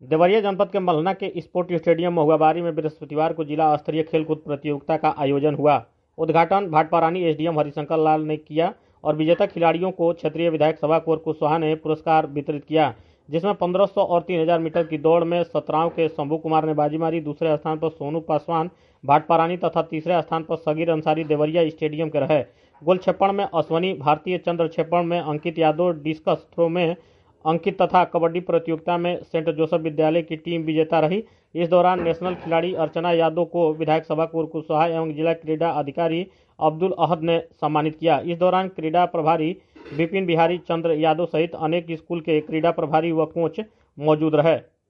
देवरिया जनपद के मल्हना के स्पोर्ट स्टेडियम महुआबारी में बृहस्पतिवार को जिला स्तरीय खेलकूद प्रतियोगिता का आयोजन हुआ। उद्घाटन भाटपारानी एसडीएम हरिशंकर लाल ने किया और विजेता खिलाड़ियों को क्षेत्रीय विधायक सभा कुंवर कुशवाहा ने पुरस्कार वितरित किया, जिसमें 1500 और 3000 मीटर की दौड़ में सतराव के शंभू कुमार ने बाजी मारी। दूसरे स्थान पर सोनू पासवान भाटपारानी तथा तीसरे स्थान पर सगीर अंसारी देवरिया स्टेडियम के रहे। गोल छप्पड़ में अश्वनी, भारतीय चंद्र छप्पड़ में अंकित यादव, डिस्कस थ्रो में अंकित तथा कबड्डी प्रतियोगिता में सेंट जोसेफ विद्यालय की टीम विजेता रही। इस दौरान नेशनल खिलाड़ी अर्चना यादव को विधायक सभा कुंवर कुशवाहा एवं जिला क्रीड़ा अधिकारी अब्दुल अहद ने सम्मानित किया। इस दौरान क्रीड़ा प्रभारी विपिन बिहारी चंद्र यादव सहित अनेक स्कूल के क्रीड़ा प्रभारी व कोच मौजूद रहे।